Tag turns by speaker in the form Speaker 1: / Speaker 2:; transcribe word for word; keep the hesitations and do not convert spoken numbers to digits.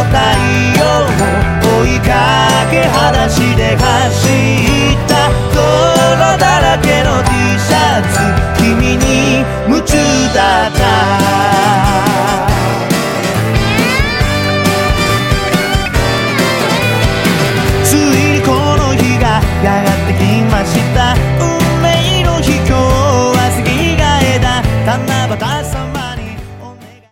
Speaker 1: 太陽を追いかけ裸足で走